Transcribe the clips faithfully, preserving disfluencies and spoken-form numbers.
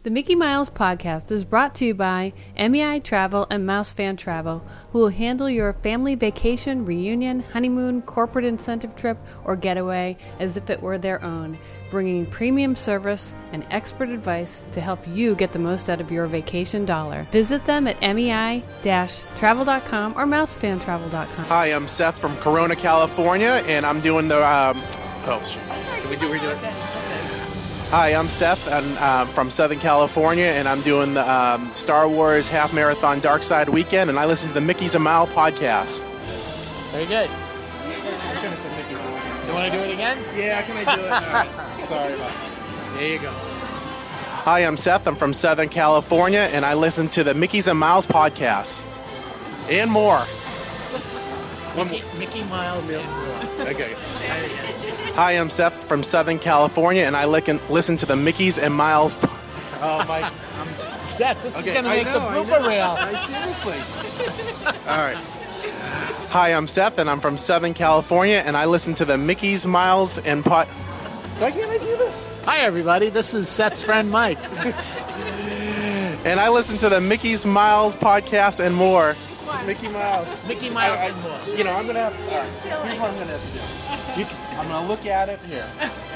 The Mickey Miles podcast is brought to you by M E I Travel and Mouse Fan Travel, who will handle your family vacation, reunion, honeymoon, corporate incentive trip, or getaway as if it were their own, bringing premium service and expert advice to help you get the most out of your vacation dollar. Visit them at M E I travel dot com or mouse fan travel dot com. Hi, I'm Seth from Corona, California, and I'm doing the... Um, oh, shoot. Can we do, we do it? Hi, I'm Seth and, um, from Southern California, and I'm doing the um, Star Wars Half Marathon Dark Side Weekend, and I listen to the Mickey's a Mile podcast. Very good. I should have said Mickey Mouse. You want to do it again? Yeah, can I do it? All right. Sorry about that. There you go. Hi, I'm Seth. I'm from Southern California, and I listen to the Mickey's and Miles podcast. And more. Mickey, Mickey Miles and more. Okay. Hi, I'm Seth from Southern California, and I listen listen to the Mickey's and Miles. Oh my! I'm Seth, this Okay, is going to I make know, the I blooper know. reel. I seriously. All right. Hi, I'm Seth, and I'm from Southern California, and I listen to the Mickey's, Miles, and Pot. Why can't I do this? Hi, everybody. This is Seth's friend Mike. And I listen to the Mickey's, Miles podcast and more. Mickey Mouse. Mickey Miles I, I, and more. You know, I'm gonna have. All right, here's what I'm gonna have to do. You can, I'm gonna look at it here.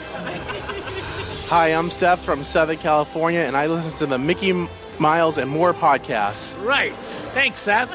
Hi, I'm Seth from Southern California, and I listen to the Mickey Miles and More podcasts. Right. Thanks, Seth.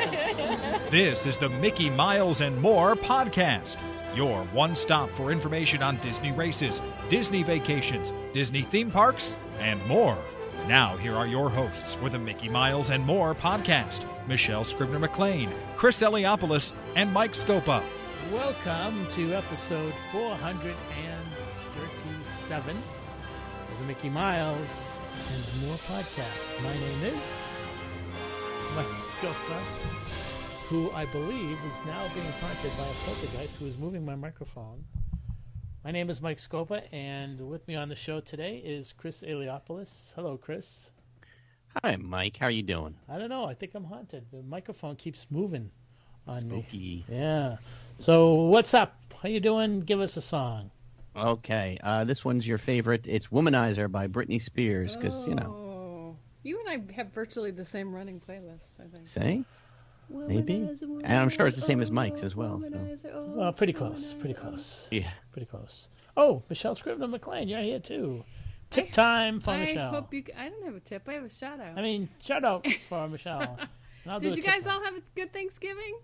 This is the Mickey Miles and More podcast, your one stop for information on Disney races, Disney vacations, Disney theme parks, and more. Now, here are your hosts for the Mickey Miles and More podcast, Michelle Scribner-McLean, Chris Eliopoulos, and Mike Scopa. Welcome to episode four hundred thirty-seven of the Mickey Miles and More podcast. My name is Mike Scopa, who I believe is now being haunted by a poltergeist who is moving my microphone. My name is Mike Scopa, and with me on the show today is Chris Eliopoulos. Hello, Chris. Hi, Mike. How are you doing? I don't know. I think I'm haunted. The microphone keeps moving on Spooky. me. Yeah. So what's up? How you doing? Give us a song. Okay. Uh, this one's your favorite. It's Womanizer by Britney Spears, because, you know. Oh. You and I have virtually the same running playlists, I think. Say? Maybe. And I'm sure it's the same as Mike's as well. So. Well, pretty close. Pretty close. Yeah. Pretty close. Oh, Michelle Scribner-McLean, you're here too. Tip time for I Michelle. hope you. I don't have a tip. I have a shout out. I mean, shout out for Michelle. And I'll do Did a you tip guys one. all have a good Thanksgiving?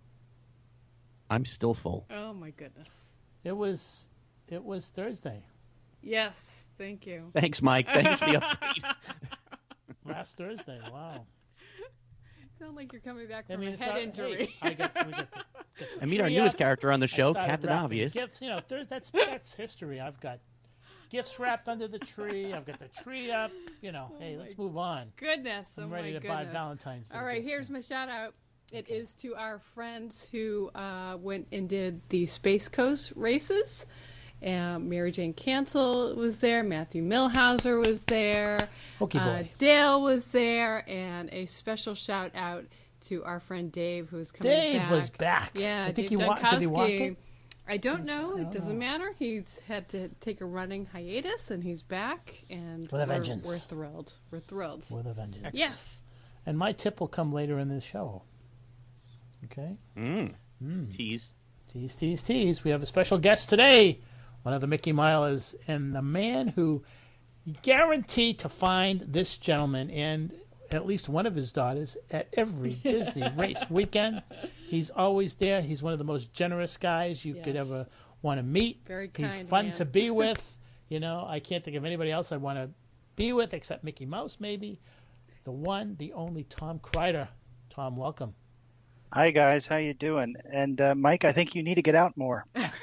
I'm still full. Oh my goodness. It was, it was Thursday. Yes, thank you. Thanks, Mike. Thanks for the update. Last Thursday. Wow. Sound like you're coming back I from mean, a it's head our, injury. Hey, I got, we got the, the I meet our tree newest up. character on the I show, started Captain wrapping Obvious. Gifts, you know, there's, that's that's history. I've got gifts wrapped under the tree. I've got the tree up. You know, hey, let's move on. Goodness, oh I'm my ready to goodness. buy Valentine's Day. All right, gifts. here's my shout out. It is to our friends who uh, went and did the Space Coast races. Uh, Mary Jane Cancel was there. Matthew Milhauser was there. Okay, uh, boy. Dale was there. And a special shout out to our friend Dave, who's coming Dave back. was back. Yeah, I think Dave he wa- did he walk Dunkowski. it? I don't know. I It don't doesn't know. matter. He's had to take a running hiatus, and he's back. And With a we're, vengeance. we're thrilled. We're thrilled. With a vengeance. Yes. And my tip will come later in the show. Okay? Mm. Tease. Tease, tease, tease. We have a special guest today. One of the Mickey Milers, and the man who guaranteed to find this gentleman and at least one of his daughters at every Disney race weekend. He's always there. He's one of the most generous guys you Yes. could ever want to meet. Very He's kind fun man. to be with. You know, I can't think of anybody else I'd want to be with except Mickey Mouse, maybe. The one, the only Tom Kreider. Tom, welcome. Hi guys, how you doing? And uh, Mike, I think you need to get out more.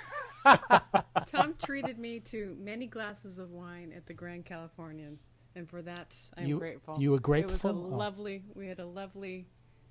Tom treated me to many glasses of wine at the Grand Californian, and for that I'm You- grateful. you were It grateful? was a Oh. lovely. We had a lovely,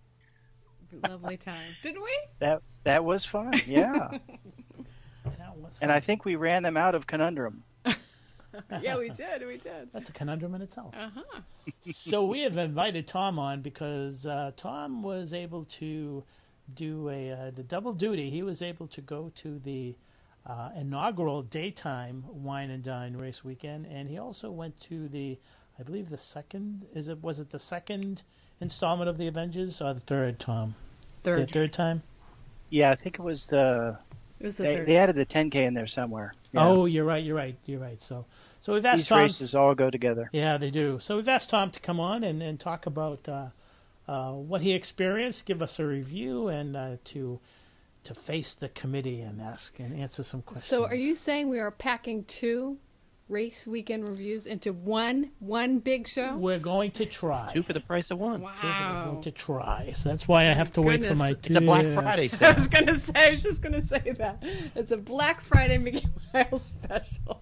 lovely time, didn't we? That that was fun, yeah. That was And fun. I think we ran them out of Conundrum. Yeah, we did. We did. That's a conundrum in itself. Uh-huh. So we have invited Tom on because uh, Tom was able to do a uh, the double duty. He was able to go to the uh, inaugural daytime wine and dine race weekend, and he also went to the I believe the second is it was it the second installment of the Avengers or the third, Tom? Third. The third time? Yeah, I think it was the. It was the They, third. they added the ten K in there somewhere. Yeah. Oh, you're right. You're right. You're right. So, so we've asked These Tom. races all go together. Yeah, they do. So we've asked Tom to come on and, and talk about uh, uh, what he experienced, give us a review, and uh, to to face the committee and ask and answer some questions. So, are you saying we are packing two race weekend reviews into one one big show? We're going to try. Two for the price of one. We're Wow. going to try. So that's why I have to wait for my. Goodness. It's a Black two- Friday I sale. was gonna say. I was just gonna say that it's a Black Friday Mickey Mouse special.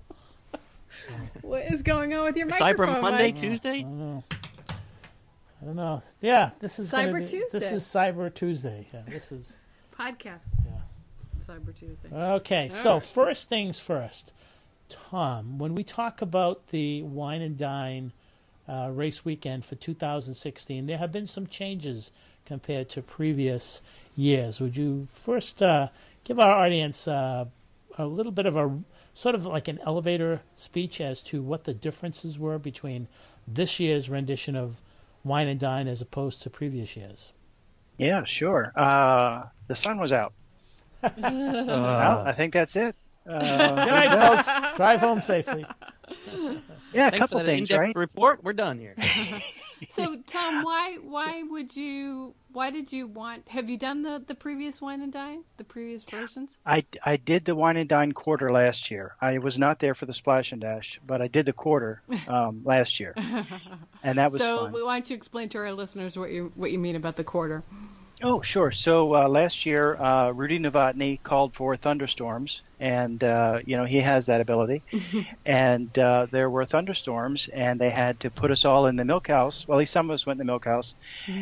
What is going on with your microphone, Cyber Monday, Mike? Tuesday? I don't know. I don't know. Yeah, this is gonna Cyber be- Tuesday. This is Cyber Tuesday. Yeah, this is. Podcast. Yeah. Cyber Tuesday. Okay, All so right. first things first, Tom. When we talk about the Wine and Dine uh, race weekend for two thousand sixteen, there have been some changes compared to previous years. Would you first uh, give our audience uh, a little bit of a sort of like an elevator speech as to what the differences were between this year's rendition of Wine and Dine as opposed to previous years? Yeah, sure. Uh, the sun was out. Well, I think that's it. Uh, Good night, folks. Drive home safely. yeah, a Thanks couple for that things, in-depth right? report. We're done here. So, Tom, why why would you why did you want? Have you done the the previous Wine and Dine, the previous versions? I, I did the Wine and Dine quarter last year. I was not there for the Splash and Dash, but I did the quarter um, last year, and that was So, fun. why don't you explain to our listeners what you what you mean about the quarter? Oh, sure. So uh, last year, uh, Rudy Novotny called for thunderstorms, and uh, you know he has that ability. and uh, there were thunderstorms, and they had to put us all in the milk house. Well, at least some of us went in the milk house,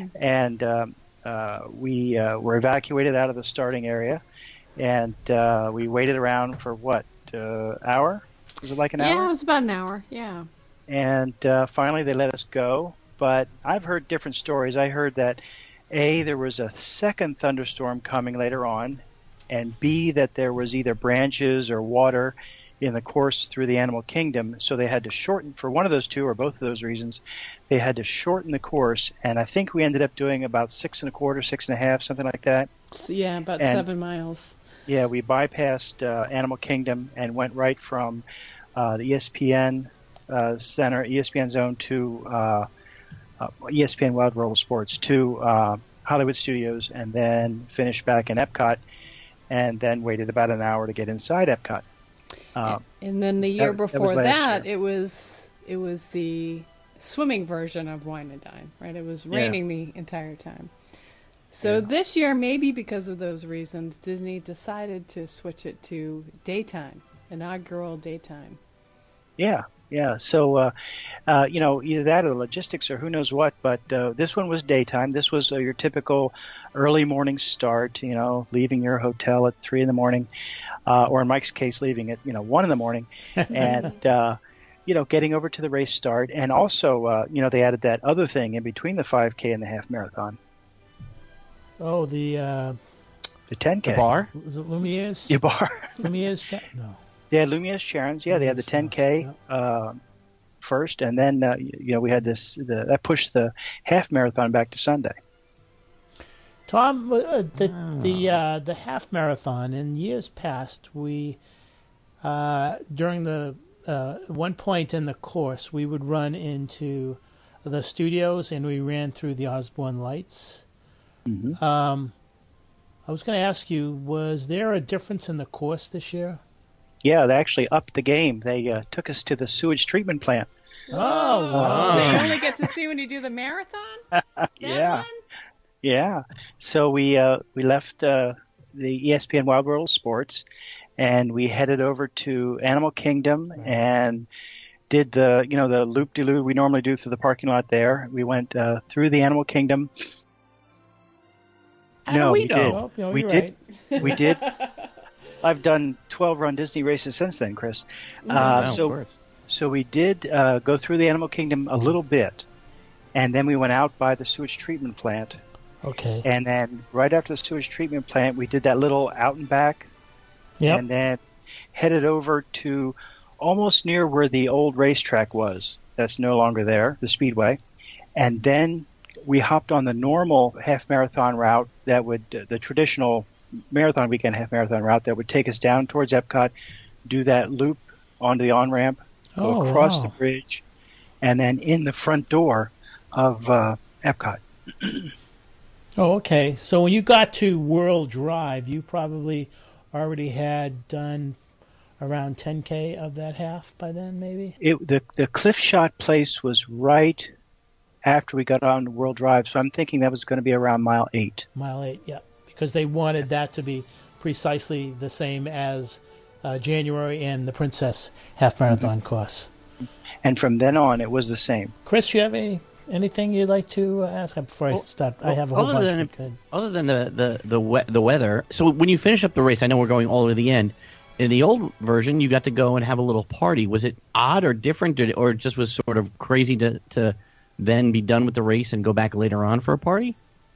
and um, uh, we uh, were evacuated out of the starting area, and uh, we waited around for what uh, hour? Was it like an Yeah, hour? it was about an hour. Yeah. And uh, finally, they let us go. But I've heard different stories. I heard that A, there was a second thunderstorm coming later on, and B, that there was either branches or water in the course through the animal kingdom, so they had to shorten, for one of those two or both of those reasons, they had to shorten the course, and I think we ended up doing about six and a quarter, six and a half, something like that. So, yeah, about And- seven miles. Yeah, we bypassed uh, Animal Kingdom and went right from uh, the E S P N uh, Center, E S P N Zone to uh, uh, E S P N Wild World of Sports to uh, Hollywood Studios, and then finished back in Epcot, and then waited about an hour to get inside Epcot. Uh, And then the year that- that was before last that, year. it was it was the swimming version of Wine and Dine, right? It was raining the entire time. So this year, maybe because of those reasons, Disney decided to switch it to daytime, inaugural daytime. Yeah, yeah. So, uh, uh, you know, either that or the logistics or who knows what. But uh, this one was daytime. This was uh, your typical early morning start. You know, leaving your hotel at three in the morning, uh, or in Mike's case, leaving at you know one in the morning, and uh, you know getting over to the race start. And also, uh, you know, they added that other thing in between the five K and the half marathon, Oh, the uh, the ten K. The bar? is it Lumiere's? The bar. Lumiere's chat? No. Yeah, Lumia's Sharon's. Yeah, they had the ten K uh, first, and then uh, you know we had this the, that pushed the half marathon back to Sunday. Tom, uh, the the uh, the half marathon in years past, we uh, during the uh, one point in the course, we would run into the studios and we ran through the Osborne Lights. Mm-hmm. Um, I was going to ask you, was there a difference in the course this year? Yeah, they actually upped the game. They uh, took us to the sewage treatment plant. Oh, wow. They only get to see when you do the marathon? That yeah, one? yeah. So we uh, we left uh, the E S P N Wild World of Sports, and we headed over to Animal Kingdom and did the you know the loop de loop we normally do through the parking lot there. We went uh, through the Animal Kingdom. How do no, we we know? did. Well, no, we you're did. right. We did. I've done twelve run Disney races since then, Chris. Uh, Wow, of so, course. so we did uh, go through the Animal Kingdom a little bit, and then we went out by the sewage treatment plant, Okay. and then right after the sewage treatment plant, we did that little out and back, Yep. and then headed over to almost near where the old racetrack was. That's no longer there, the Speedway. And then we hopped on the normal half marathon route that would, uh, the traditional marathon weekend half marathon route that would take us down towards Epcot, do that loop onto the on-ramp, go Oh, across wow. the bridge, and then in the front door of uh, Epcot. Oh, okay. So when you got to World Drive, you probably already had done around ten K of that half by then, maybe? It, the, the cliff shot place was right after we got on World Drive, so I'm thinking that was going to be around mile eight. Mile eight, yeah. Because they wanted that to be precisely the same as uh, January and the Princess Half Marathon Mm-hmm. course. And from then on, it was the same. Chris, you have any anything you'd like to uh, ask before I Well, start? I well, have a whole other bunch. than- we could. Other than the the the, we- the weather, so when you finish up the race, I know we're going all the way to the end. In the old version, you got to go and have a little party. Was it odd or different, Did it- or it just was sort of crazy to to then be done with the race and go back later on for a party?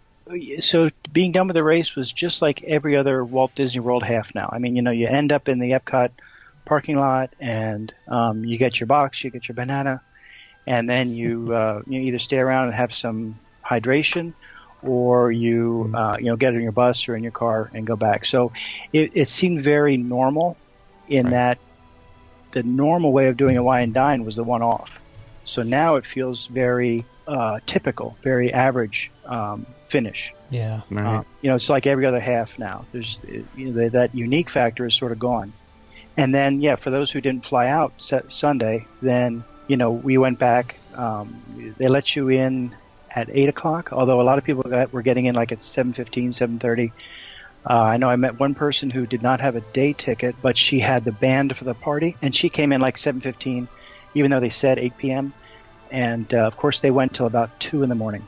So being done with the race was just like every other Walt Disney World half now. I mean, you know, you end up in the Epcot parking lot, and um, you get your box, you get your banana, and then you uh, you either stay around and have some hydration, or you uh, you know get in your bus or in your car and go back. So it, it seemed very normal in Right. that the normal way of doing a wine and dine was the one off. So now it feels very uh, typical, very average um, finish. Yeah. Right. Uh, you know, it's like every other half now. There's you know, that unique factor is sort of gone. And then, yeah, for those who didn't fly out set Sunday, then you know we went back. Um, they let you in at eight o'clock. Although a lot of people got, were getting in like at seven fifteen, seven thirty. Uh, I know I met one person who did not have a day ticket, but she had the band for the party, and she came in like seven fifteen, even though they said eight p.m. And uh, of course, they went till about two in the morning.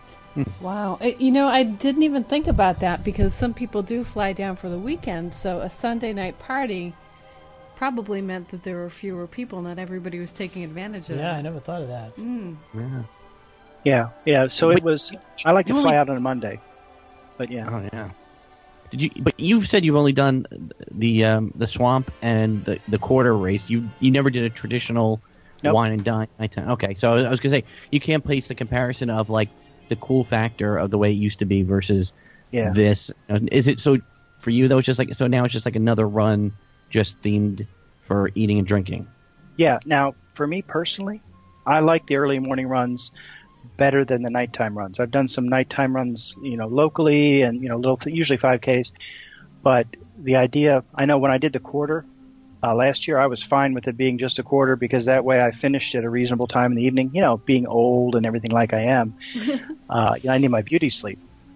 Wow. Uh, You know, I didn't even think about that because some people do fly down for the weekend. So a Sunday night party probably meant that there were fewer people. Not everybody was taking advantage of Yeah, I that. never thought of that. Yeah. Yeah, yeah. So it was. I like to You fly only- out on a Monday, but yeah. Oh yeah. Did you? But you've said you've only done the um, the swamp and the the quarter race. You you never did a traditional Nope. wine and dine nighttime. Okay, so I was gonna say you can't place the comparison of like the cool factor of the way it used to be versus Yeah. this. Uh, Is it so for you though? It's just like so now it's just like another run, just themed for eating and drinking. Yeah. Now, for me personally, I like the early morning runs better than the nighttime runs. I've done some nighttime runs, you know, locally, and you know, little th- usually five Ks. But the idea, I know when I did the quarter uh, last year, I was fine with it being just a quarter because that way I finished at a reasonable time in the evening. You know, being old and everything like I am, uh, I need my beauty sleep.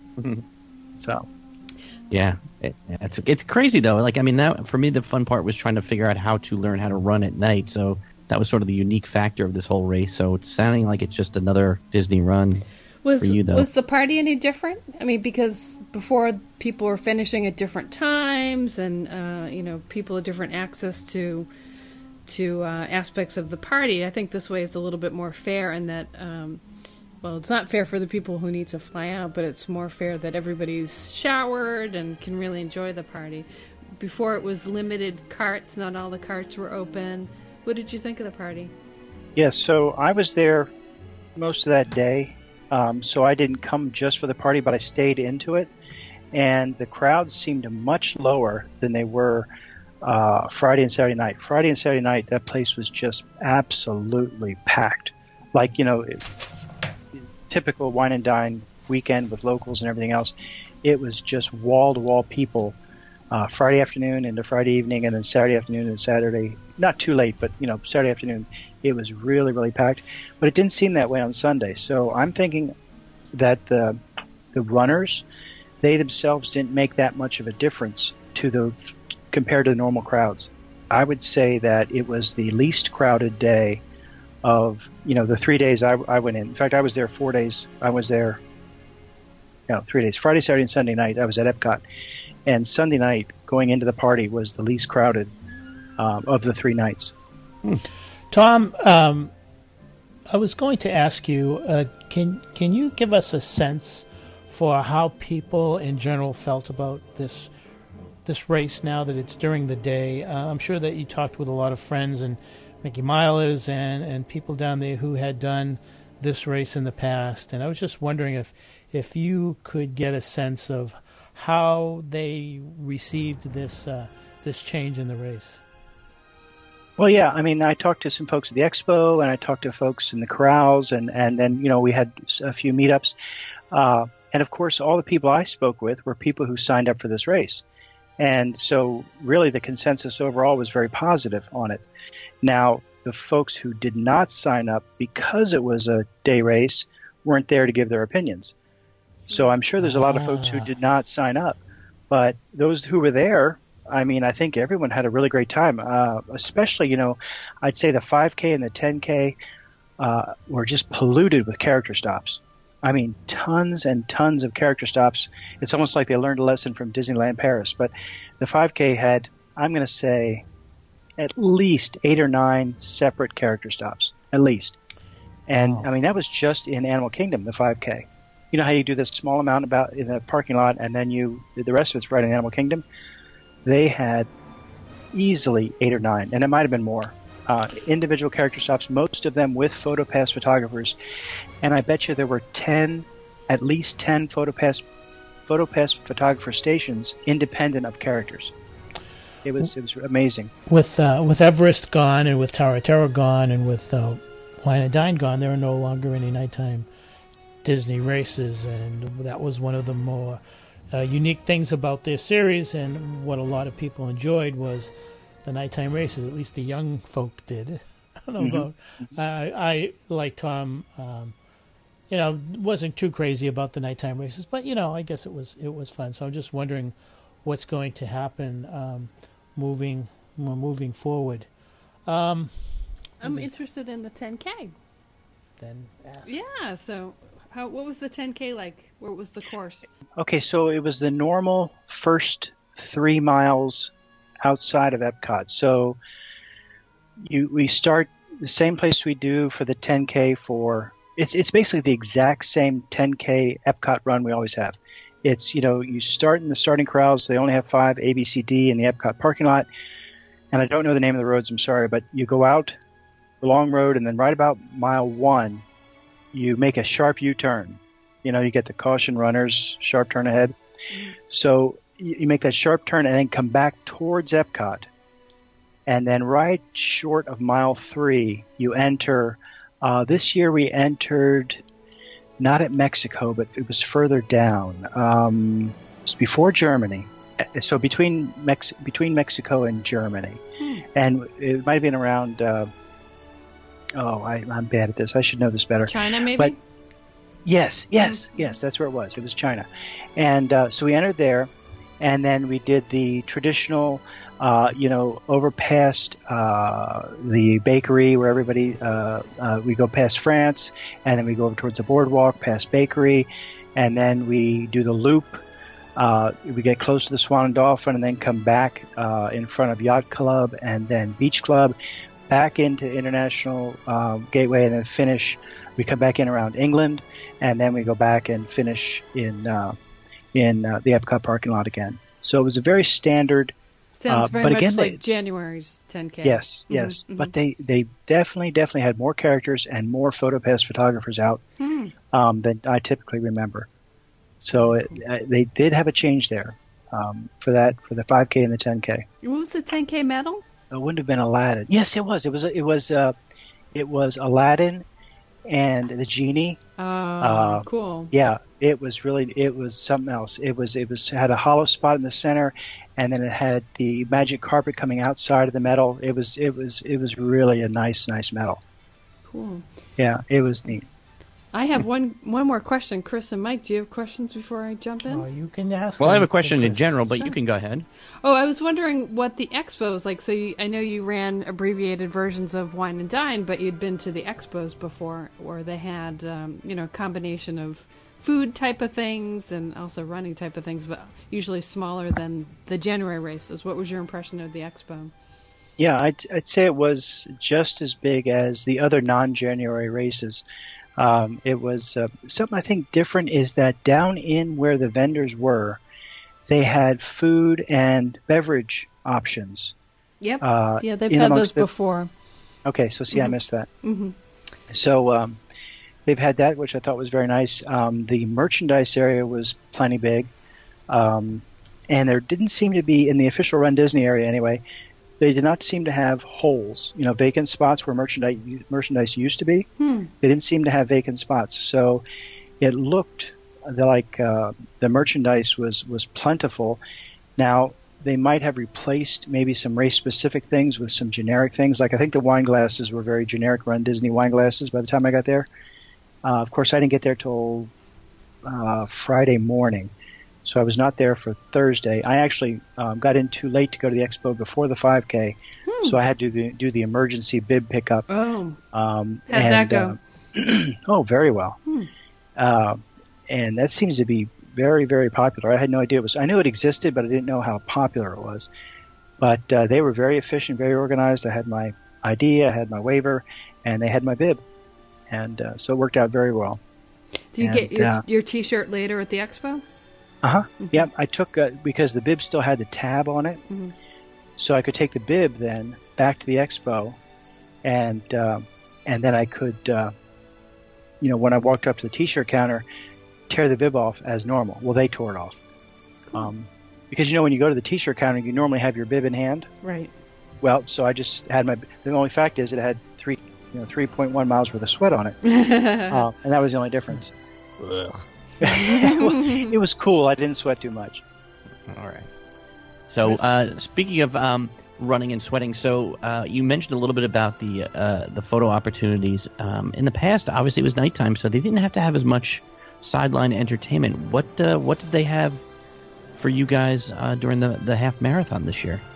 So. Yeah, it, it's it's crazy though. Like I mean, that for me the fun part was trying to figure out how to learn how to run at night. So that was sort of the unique factor of this whole race. So it's sounding like it's just another Disney run. Was For you, though. was the party any different? I mean, because before people were finishing at different times, and uh, you know, people had different access to to uh, aspects of the party. I think this way is a little bit more fair, in that, um, well, it's not fair for the people who need to fly out, but it's more fair that everybody's showered and can really enjoy the party. Before it was limited carts; not all the carts were open. What did you think of the party? Yes, so I was there most of that day. Um, so I didn't come just for the party, but I stayed into it. And the crowds seemed much lower than they were uh, Friday and Saturday night. Friday and Saturday night, that place was just absolutely packed. Like, you know, it, typical wine and dine weekend with locals and everything else. It was just wall-to-wall people uh, Friday afternoon into Friday evening, and then Saturday afternoon and Saturday. Not too late, but, you know, Saturday afternoon. It was really, really packed, but it didn't seem that way on Sunday. So I'm thinking that the the runners, they themselves didn't make that much of a difference to the compared to the normal crowds. I would say that it was the least crowded day of you know the three days I, I went in. In fact, I was there four days. I was there, no, three days. Friday, Saturday, and Sunday night. I was at Epcot, and Sunday night going into the party was the least crowded um, of the three nights. Hmm. Tom, um, I was going to ask you, uh, can can you give us a sense for how people in general felt about this this race now that it's during the day? Uh, I'm sure that you talked with a lot of friends and Mickey Milers and, and people down there who had done this race in the past. And I was just wondering if, if you could get a sense of how they received this uh, this change in the race. Well, yeah, I mean, I talked to some folks at the expo, and I talked to folks in the corrals, and, and then, you know, we had a few meetups. Uh, and, of course, all the people I spoke with were people who signed up for this race. And so, really, the consensus overall was very positive on it. Now, the folks who did not sign up because it was a day race weren't there to give their opinions. So I'm sure there's a lot of folks who did not sign up. But those who were there, I mean, I think everyone had a really great time, uh, especially, you know, I'd say the five K and the ten K uh, were just polluted with character stops. I mean, tons and tons of character stops. It's almost like they learned a lesson from Disneyland Paris. But the five K had, I'm going to say, at least eight or nine separate character stops, at least. And, wow. I mean, that was just in Animal Kingdom, the five K. You know how you do this small amount about in the parking lot, and then you the rest of it's right in Animal Kingdom? They had easily eight or nine, and it might have been more, uh, individual character stops, most of them with PhotoPass photographers. And I bet you there were ten, at least ten PhotoPass, PhotoPass photographer stations independent of characters. It was it was amazing. With uh, with Everest gone, and with Tower of Terror gone, and with uh, Wine and Dine gone, there are no longer any nighttime Disney races, and that was one of the more uh, unique things about their series, and what a lot of people enjoyed was the nighttime races. At least the young folk did. I don't know mm-hmm. about. Uh, I like Tom. Um, you know, wasn't too crazy about the nighttime races, but you know, I guess it was it was fun. So I'm just wondering what's going to happen um, moving moving forward. Um, I'm interested in the ten K. Then ask. Yeah. So. How, what was the ten K like? What was the course? Okay, so it was the normal first three miles outside of Epcot. So you we start the same place we do for the ten K for it's it's basically the exact same ten K Epcot run we always have. It's, you know, you start in the starting corrals. They only have five, A, B, C, D in the Epcot parking lot. And I don't know the name of the roads, I'm sorry, but you go out the long road, and then right about mile one, you make a sharp U-turn. You know, you get the caution runners, sharp turn ahead. So you, you make that sharp turn and then come back towards Epcot. And then right short of mile three, you enter. Uh, this year we entered not at Mexico, but it was further down. Um, it was before Germany. So between Mex- between Mexico and Germany. Hmm. And it might have been around... Uh, Oh, I, I'm bad at this. I should know this better. China, maybe? But yes, yes, mm-hmm. yes, that's where it was. It was China. And uh, so we entered there, and then we did the traditional, uh, you know, overpassed uh, the bakery where everybody, uh, uh, we go past France, and then we go over towards the boardwalk, past bakery, and then we do the loop. Uh, we get close to the Swan and Dolphin, and then come back uh, in front of Yacht Club and then Beach Club, back into International uh, Gateway, and then finish. We come back in around England, and then we go back and finish in uh, in uh, the Epcot parking lot again. So it was a very standard. Sounds uh, very but much again, like they, January's ten K. Yes, Mm-hmm, yes. mm-hmm. But they, they definitely, definitely had more characters and more PhotoPass photographers out mm. um, than I typically remember. So it, uh, they did have a change there um, for that, for the five K and the ten K. What was the ten K medal? It wouldn't have been Aladdin. Yes, it was. It was. It was. Uh, it was Aladdin and the genie. Oh, uh, cool. Yeah, it was really. It was something else. It was. It was had a hollow spot in the center, and then it had the magic carpet coming outside of the medal. It was. It was. It was really a nice, nice medal. Cool. Yeah, it was neat. I have one one more question. Chris and Mike, do you have questions before I jump in? Oh, you can ask. Well, I have a them, question in Chris. general, but Sure. you can go ahead. Oh, I was wondering what the expo was like. So you, I know you ran abbreviated versions of Wine and Dine, but you'd been to the expos before, where they had, um, you know, a combination of food type of things and also running type of things, but usually smaller than the January races. What was your impression of the expo? Yeah, I'd, I'd say it was just as big as the other non-January races. Um, it was uh, something I think different is that down in where the vendors were, they had food and beverage options. Yep. Uh, yeah, they've in had those amongst the- before. Okay, so see, Mhm. I missed that. Mm-hmm. So um, they've had that, which I thought was very nice. Um, the merchandise area was plenty big, um, and there didn't seem to be, in the official Run Disney area anyway, they did not seem to have holes, you know, vacant spots where merchandise merchandise used to be. Hmm. They didn't seem to have vacant spots, so it looked like uh, the merchandise was was plentiful. Now, they might have replaced maybe some race-specific things with some generic things. Like I think the wine glasses were very generic Run Disney wine glasses by the time I got there. Uh, of course, I didn't get there till uh, Friday morning, so I was not there for Thursday. I actually um, got in too late to go to the expo before the five K, Hmm. so I had to do, do the emergency bib pickup. Oh, Um, how'd and, that go? uh, oh, very well. Hmm. Uh, and that seems to be very, very popular. I had no idea it was. I knew it existed, but I didn't know how popular it was. But uh, they were very efficient, very organized. I had my I D, I had my waiver, and they had my bib, and uh, so it worked out very well. Do you and, get your uh, your T-shirt later at the expo? Uh huh. Mhm. Yep. I took uh, because the bib still had the tab on it, Mhm. so I could take the bib then back to the expo, and uh, and then I could, uh, you know, when I walked up to the T-shirt counter, tear the bib off as normal. Well, they tore it off. Cool. Um, because, you know, when you go to the T-shirt counter, you normally have your bib in hand. Right. Well, so I just had my. The only fact is it had three, you know, three point one miles worth of sweat on it, uh, and that was the only difference. Ugh. It was cool. I didn't sweat too much. All right. So, uh, speaking of um, running and sweating, so uh, you mentioned a little bit about the uh, the photo opportunities. Um, in the past, obviously, it was nighttime, so they didn't have to have as much sideline entertainment. What uh, what did they have for you guys uh, during the, the half marathon this year?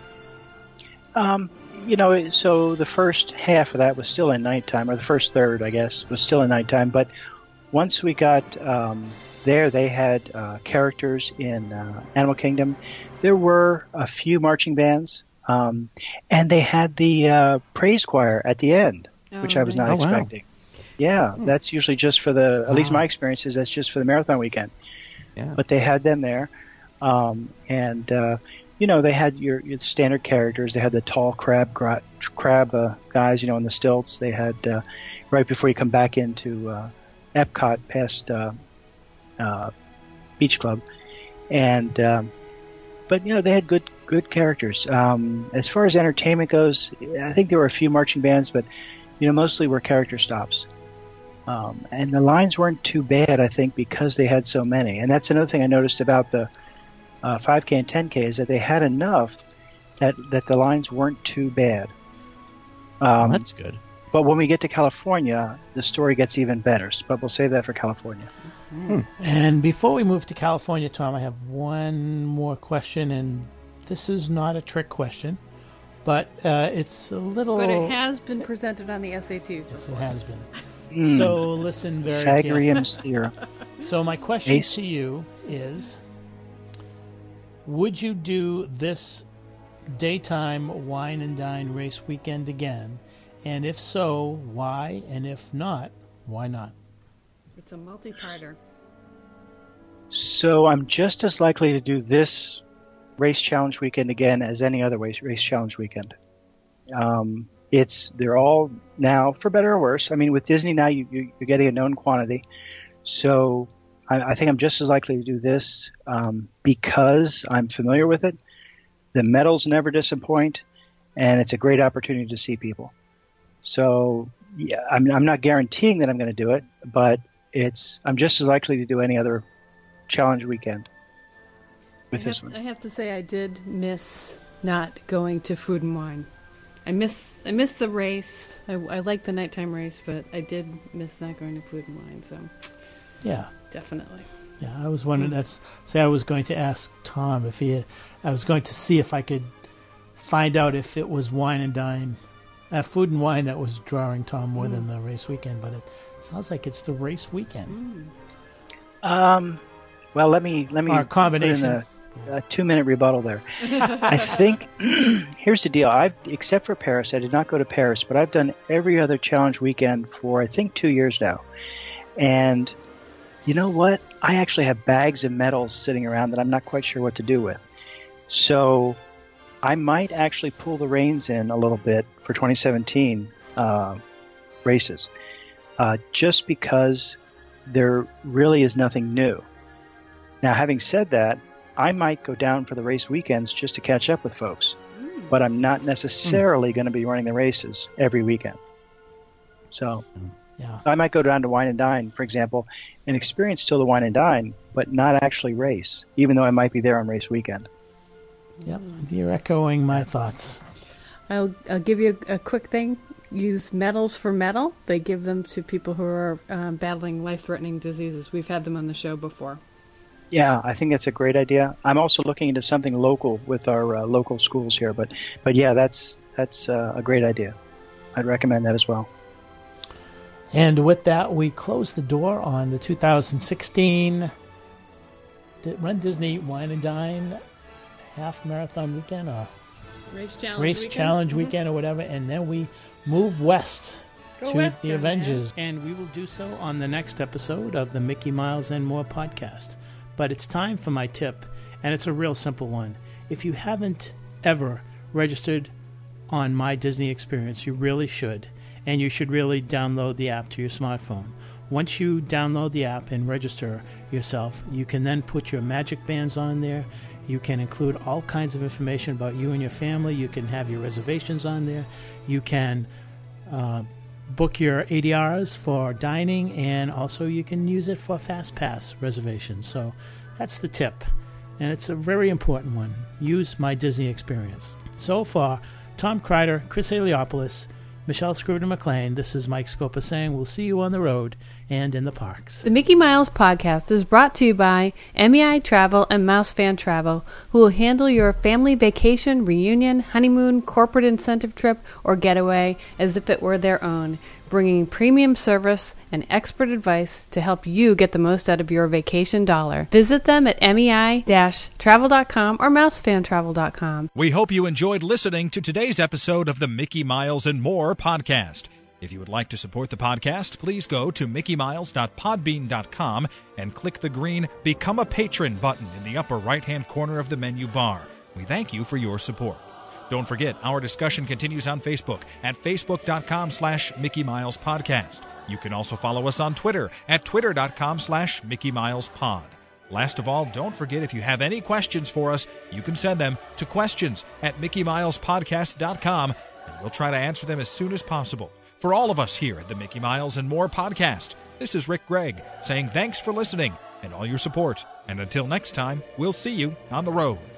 Um, you know, so the first half of that was still in nighttime, or the first third, I guess, was still in nighttime. But once we got um, there, they had uh, characters in uh, Animal Kingdom. There were a few marching bands, um, and they had the uh, praise choir at the end, Oh, which I was not nice. Oh, wow. expecting. Yeah, that's usually just for the, at least my experience is that's just for the marathon weekend. Yeah. But they had them there. Um, and, uh, you know, they had your, your standard characters. They had the tall crab gra- crab uh, guys, you know, on the stilts. They had, uh, right before you come back into uh, Epcot past uh, uh, Beach Club. And, um, but, you know, they had good good characters. Um, as far as entertainment goes, I think there were a few marching bands, but, you know, mostly were character stops. Um, and the lines weren't too bad, I think, because they had so many. And that's another thing I noticed about the uh, five K and ten K is that they had enough that, that the lines weren't too bad. Um, That's good. but when we get to California, the story gets even better. But we'll save that for California. And before we move to California, Tom, I have one more question, and this is not a trick question, but uh, it's a little. But it has been presented on the S A Ts. Yes, it before. has been. Mm. So listen very carefully. Pythagorean's theorem. So my question Ace. to you is, would you do this daytime wine and dine race weekend again? And if so, why? And if not, why not? It's a multi-parter. So I'm just as likely to do this race challenge weekend again as any other race, race challenge weekend. Um, it's they're all now, for better or worse. I mean, with Disney now, you, you, you're getting a known quantity. So I, I think I'm just as likely to do this um, because I'm familiar with it. The medals never disappoint, and it's a great opportunity to see people. So yeah, I'm, I'm not guaranteeing that I'm going to do it, but it's I'm just as likely to do any other challenge weekend with I this have, one. I have to say I did miss not going to Food and Wine. I miss I miss the race. I, I like the nighttime race, but I did miss not going to Food and Wine. So Yeah. definitely. Yeah, I was wondering. That's say I was going to ask Tom if he. I was going to see if I could find out if it was wine and dine, uh, food and wine that was drawing Tom more than the race weekend. But it sounds like it's the race weekend. Um, well, let me let me Or a put in combination. a, a two minute rebuttal there. I think here's the deal. I've except for Paris, I did not go to Paris, but I've done every other challenge weekend for I think two years now, and you know what? I actually have bags of medals sitting around that I'm not quite sure what to do with. So I might actually pull the reins in a little bit for twenty seventeen uh, races, uh, just because there really is nothing new. Now, having said that, I might go down for the race weekends just to catch up with folks, mm. but I'm not necessarily mm. going to be running the races every weekend. So yeah. I might go down to Wine and Dine, for example, and experience still the Wine and Dine, but not actually race, even though I might be there on race weekend. Yep, you're echoing my thoughts. I'll, I'll give you a, a quick thing. Use medals for metal. They give them to people who are um, battling life-threatening diseases. We've had them on the show before. Yeah, I think that's a great idea. I'm also looking into something local with our uh, local schools here, but but yeah, that's that's uh, a great idea. I'd recommend that as well. And with that, we close the door on the two thousand sixteen Run Disney Wine and Dine half marathon weekend or race challenge race weekend, challenge mm-hmm. weekend or whatever, and then we move west Go to west, the John, Avengers, yeah. and we will do so on the next episode of the Mickey Miles and More podcast. But it's time for my tip, and it's a real simple one. If you haven't ever registered on My Disney Experience, you really should, and you should really download the app to your smartphone. Once you download the app and register yourself, you can then put your magic bands on there. You can include all kinds of information about you and your family. You can have your reservations on there. You can uh, book your A D Rs for dining, and also you can use it for Fast Pass reservations. So that's the tip, and it's a very important one. Use My Disney Experience. So far, Tom Kreider, Chris Heliopoulos, Michelle Scrivener-McLean, this is Mike Scopa saying we'll see you on the road and in the parks. The Mickey Miles podcast is brought to you by M E I Travel and Mouse Fan Travel, who will handle your family vacation, reunion, honeymoon, corporate incentive trip, or getaway as if it were their own, bringing premium service and expert advice to help you get the most out of your vacation dollar. Visit them at M E I travel dot com or mouse fan travel dot com. We hope you enjoyed listening to today's episode of the Mickey Miles and More podcast. If you would like to support the podcast, please go to mickey miles dot podbean dot com and click the green Become a Patron button in the upper right-hand corner of the menu bar. We thank you for your support. Don't forget, our discussion continues on Facebook at facebook dot com slash Mickey Miles Podcast. You can also follow us on Twitter at twitter dot com slash Mickey Miles Pod. Last of all, don't forget, if you have any questions for us, you can send them to questions at mickey miles podcast dot com, and we'll try to answer them as soon as possible. For all of us here at the Mickey Miles and More podcast, this is Rick Gregg saying thanks for listening and all your support. And until next time, we'll see you on the road.